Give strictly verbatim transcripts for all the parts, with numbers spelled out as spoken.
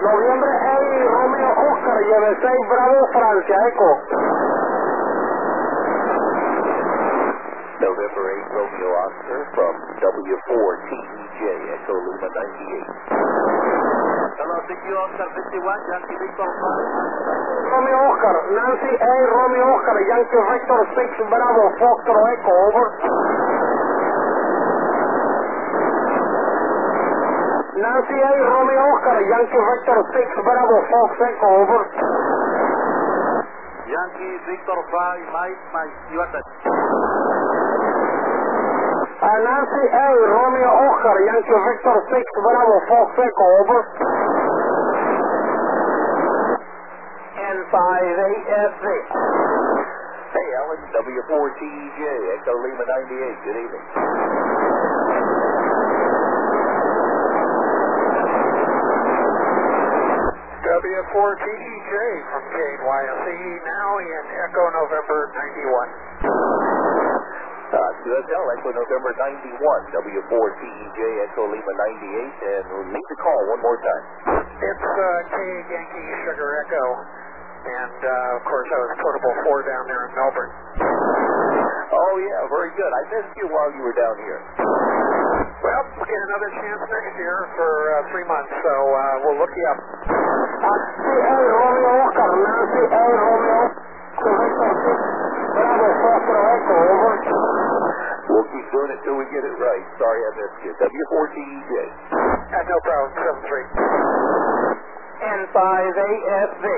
Noviembre seis, Romeo Oscar, lleve seis, Bravo, Francia, Eco. November eight, Romeo Oscar from W four T E J, Echo Lima ninety-eight. Hello, T Q Oscar fifty-one, Yankee Victor five. Romeo Oscar, Nancy A, Romeo Oscar, Yankee Victor six, Bravo, Foxtrot, Echo, over. Nancy A, Romeo Oscar, Yankee Victor six, Bravo, Fox, Echo, over. Yankee Victor five, Mike, Mike, U S A. Uh, Nancy A, Romeo Oscar, Yankee Victor six, Bravo, Fox, Echo, over. N five eight F V. Hey, Alan, W four T E J, Echo Lima ninety-eight. Good evening. W four T E J from K Y S E, now in Echo November ninety-one. Uh, Q S L, Echo November ninety-one, W four T E J, Echo Lima ninety-eight, and we'll need the call one more time. It's uh, K Yankee Sugar Echo, and uh, of course I was portable four down there in Melbourne. Oh yeah, very good. I missed you while you were down here. Well, we'll get another chance next year for uh, three months, so uh, we'll look you up. Uh, C A, Romeo Oscar, Nancy A, Romeo Victor six, Bravo, Foxtrot, Echo, over. We'll keep doing it till we get it right. Sorry I missed you. W four T E J. Uh, no problem, seven three. N five eight F V.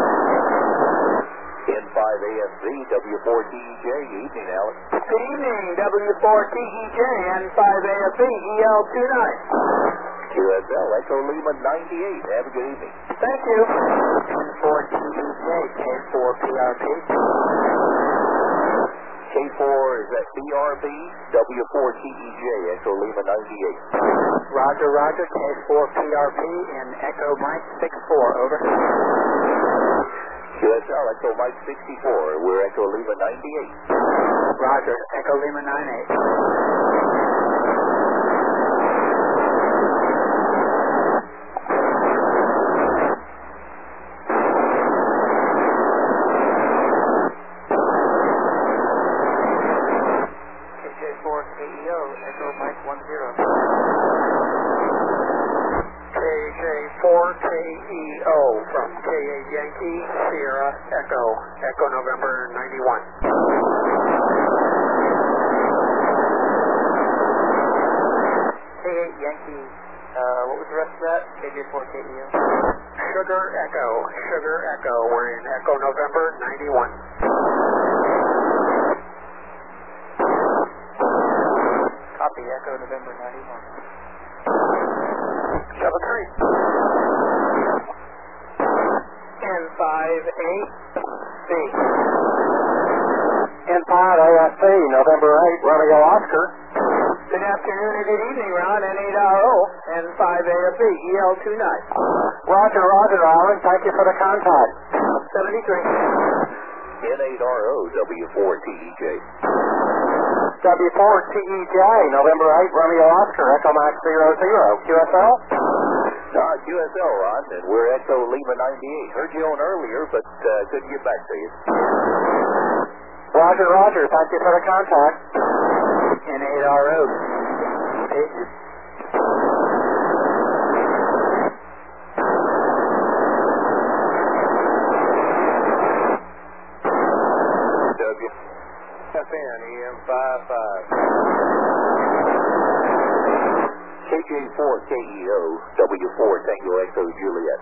N five A F V, W four T E J. Evening, Alan. Good evening, W four T E J, N five A F V, E L two nine. Q S L, Echo Lima ninety-eight. Have a good evening. Thank you. N four T E J, K four P R P. K four, is that B R B? W four T E J, Echo Lima ninety-eight. Roger, Roger, K four P R P and Echo Mike six four, over. Q S L, Echo Mike sixty-four, we're Echo Lima ninety-eight. Roger, Echo Lima ninety-eight. K J four K E O, Echo Mike one zero. K J four K E O from K A Yankee Sierra Echo, Echo November ninety-one. K eight Yankee, uh, what was the rest of that? K J four K E O. Sugar Echo, Sugar Echo, we're in Echo November ninety-one. Copy, Echo November ninety-one. seven three. N five eight V. N five A F V, November eight, Romeo Oscar. Good afternoon and good evening, Ron, N eight R O, N five A F V, E L two nine. Roger, Roger, Alan. Thank you for the contact. seventy-three. N eight R O, W four T E J. W four T E J, November eight, Romeo Oscar, Echo Max zero zero. Q S L? Uh, Q S L, Ron, and we're Echo Lima ninety-eight. Heard you on earlier, but uh, couldn't get back to you. Roger, Roger. Thank you for the contact. N eight R O. Pages. W F N, E M five five. K J four K E O, W four Tango Echo Juliet.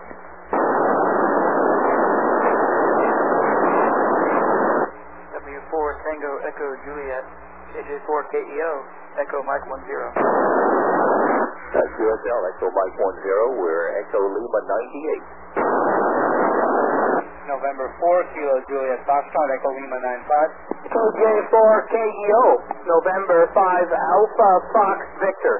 W four Tango Echo Juliet, K J four K E O, Echo Mike one zero. That's Q S L, Echo Mike one zero, we're Echo Lima ninety-eight. November four Kilo Juliet Foxtrot, Echo Lima nine five. K J four K E O, November five Alpha Fox Victor.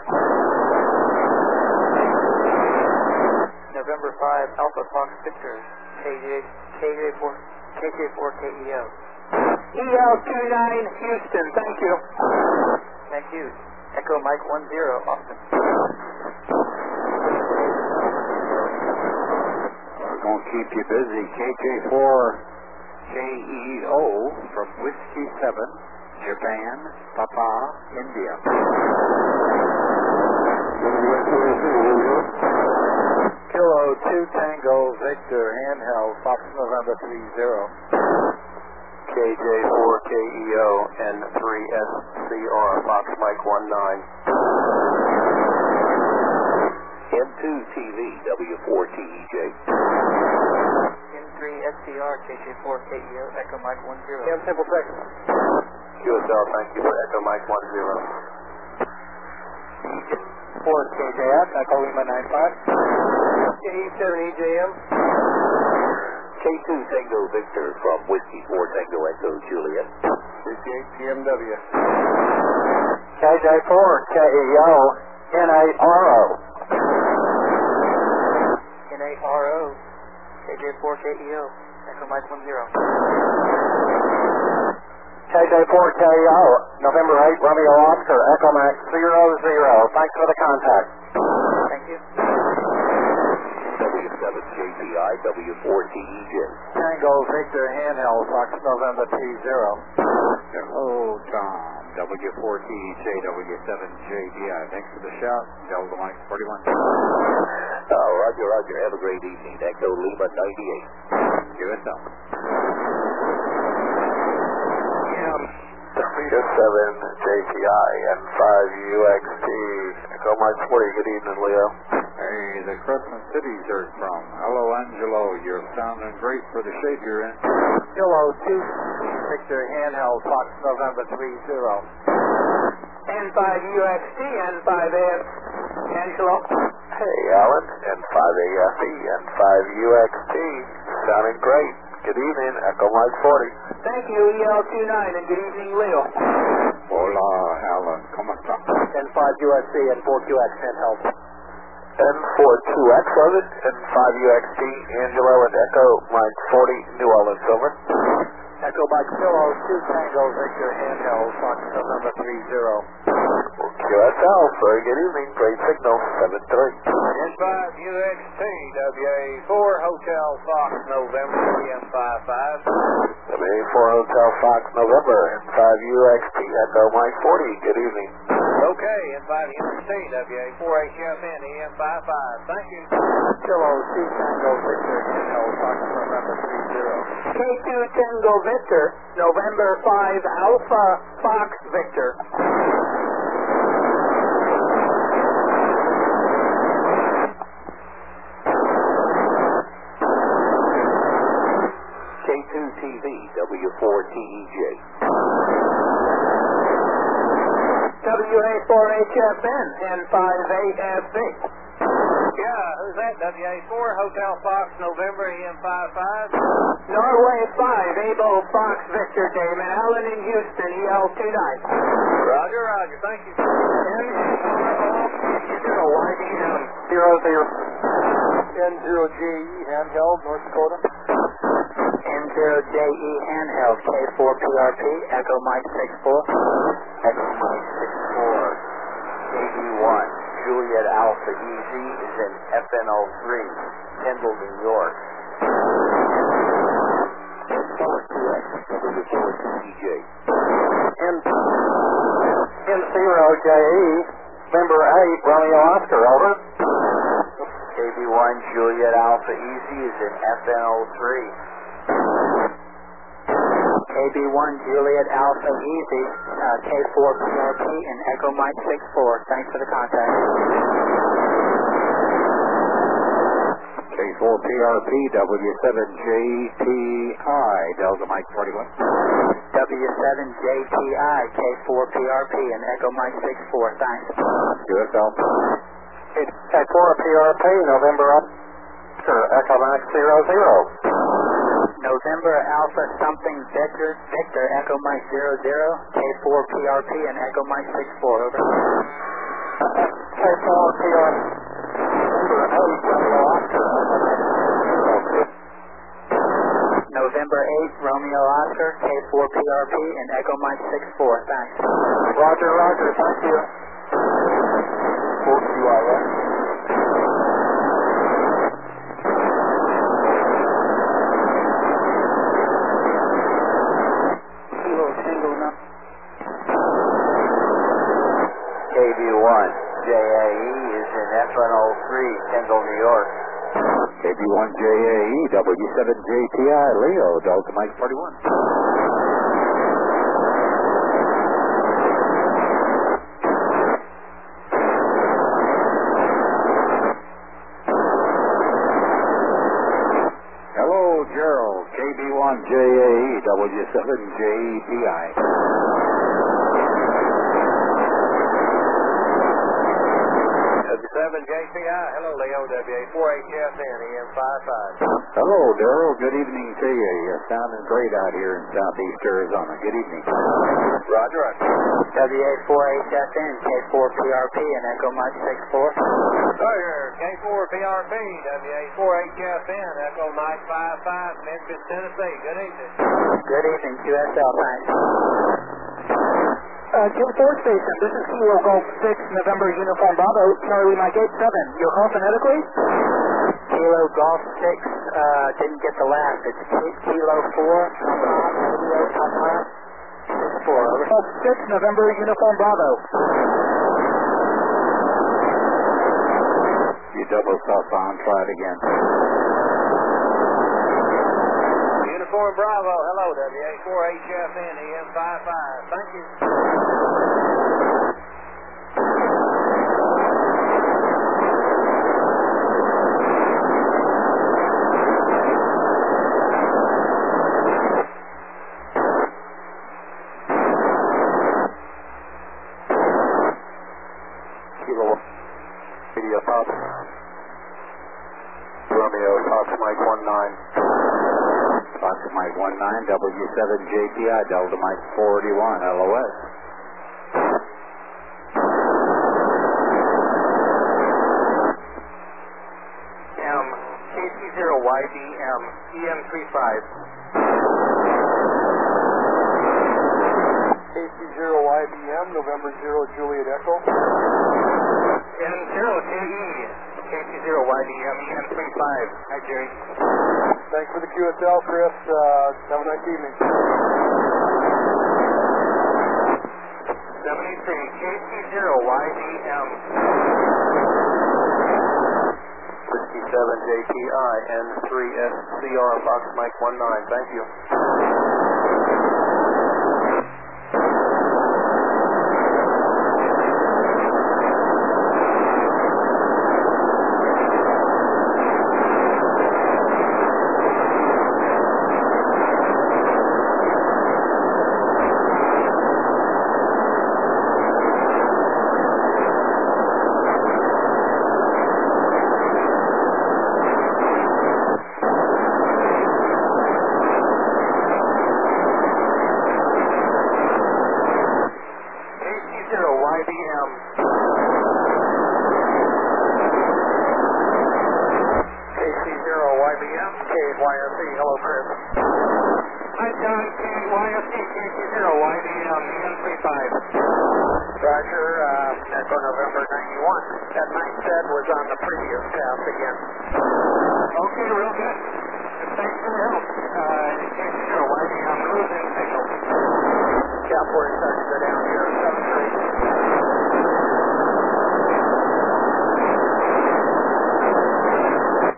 November five Alpha Fox Victor, K J K J four K J four K E O. E L two nine Houston, thank you. Thank you. Echo Mike one zero, Austin. gonna keep you busy. K J four K E O from Whiskey seven, Japan, Papa, India. Kilo two Tango Victor handheld Fox November three zero. K J four K E O N three S C R Fox Mike one nine. N two T V W four T E J. N three S C R K J four K E O Echo Mike one zero. Cam Temple Texas. Q S L, thank you for Echo Mike one zero. four K J F, Echo Lima nine five. K E seven E J M. K two Tango Victor from Whiskey four Tango Echo Juliet. fifty-eight P M W. K J four K E O N eight R O. N eight R O K J four K E O Echo Mike one zero. K J four K E O November eight Romeo Oscar Echo Max zero zero. Thanks for the contact. Thank you. W seven J P I W four T E J. Tango Victor handheld Fox November three zero. Hello, Tom. W four T E J W seven J P I. Thanks for the shout. Delta Mike forty-one. Uh, roger, roger. Have a great evening. Echo Lima ninety-eight. Q S L. W seven J P I and five U X T. Echo Mike forty. Good evening, Leo. Hey, the Crescent City's heard from. Hello, Angelo. You're sounding great for the shape you're in. Kilo two Victor handheld Fox November three zero. N five U X T, N five A F. Angelo. Hey, Alan. N five A F E, N five U X T. Sounding great. Good evening. Echo Mike forty. Thank you, E L two nine, and good evening, Leo. Hola, Alan. ¿Cómo está? N five U X C and four Q X handheld. N four two X of it, N five U X T, Angelo and Echo Mike forty, New Orleans, over. Echo Mike Kilo two Tango Victor handheld Fox November three zero. Q S L, very good evening, great signal, seven three. N five U X T, W A four Hotel Fox November, M five five. W A four Hotel Fox November, N five U X T, Echo Mike forty, good evening. Okay, N five U X T, W A four H F N, E M five five. Thank you. Kilo two Tango Victor handheld Fox November three zero. K two Tango Victor, November five Alpha Fox Victor. K two T V, W four T E J. W A four H F N, N five A F V. Yeah, who's that? W A four Hotel Fox November, E M five five. Norway five, Abo Fox Victor, Damon Allen in Houston, E L two nine. Roger, roger. Thank you. Zero Y D M zero zero. N zero J E handheld North Dakota. N zero J E handheld K four P R P, Echo Mike six four. Echo Mike six four. K B one, Juliet Alpha Easy is in F N O three, Kendall, New York. four Q X, W four T E J. N zero J E, November eight Romeo Oscar, over. K B one, Juliet Alpha Easy is in F N O three. K B one Juliet Alpha Easy, uh, K four P R P, and Echo Mike six four. Thanks for the contact. K four P R P, W seven J T I, Delta Mike forty-one. W seven J T I, K four P R P, and Echo Mike six four. Thanks. Q S L. K four P R P, November Oscar, Echo Max zero zero. November Alpha something Victor, Victor, Echo Mike zero zero, K four P R P, and Echo Mike six four, over. K four P R P, November eight Romeo Oscar. November eight Romeo Oscar, K four P R P, and Echo Mike six four. Thanks. Roger, roger, thank you. four Q I S. Kendall, New York. K B one J A E, W seven J T I, Leo, Delta Mike forty-one. Hello, Gerald, K B one J A E, W seven J T I. W seven J T I, hello Leo, W A four H F N, E M five five. Hello, Daryl. Good evening to you. You're sounding great out here in southeast Arizona. Good evening. Roger, roger. W A four H F N, K four P R P, and Echo Mike six four. Roger, K four P R P, W A four H F N, Echo Mike five five, Memphis, Tennessee. Good evening. Good evening, Q S L, thanks. Uh, Q four Station, this is Kilo Golf six, November Uniform Bravo, Charlie Mike eight seven. Your call phonetically? Kilo Golf six, uh, didn't get the last. It's K- Kilo four, radio, Papa, six four, over. Golf six, November Uniform Bravo. You double cell on, try it again. Uniform Bravo, hello, W A four H F N, E M five five. Thank you. Kilo Radio Pop. Romeo, Fox Mike one nine. Fox Mike one nine, W seven J T I, Delta Mike forty-one, L O S. M, K C zero Y D M, E M three five. K C zero Y B M, November zero Juliet Echo. M zero J E, K C zero Y D M, E M three five. Hi, Jerry. Thanks for the Q S L, Chris. Uh, have a nice evening. seventy-three, K C zero Y D M. sixty-seven J T I, N three S C R, Fox Mike one nine. Thank you. Roger, uh, Echo November ninety-one. That nine set was on the previous pass again. Okay, real good. Thanks for your help. Uh, K C zero Y D M, losing signal. Yeah, we're starting to go down here.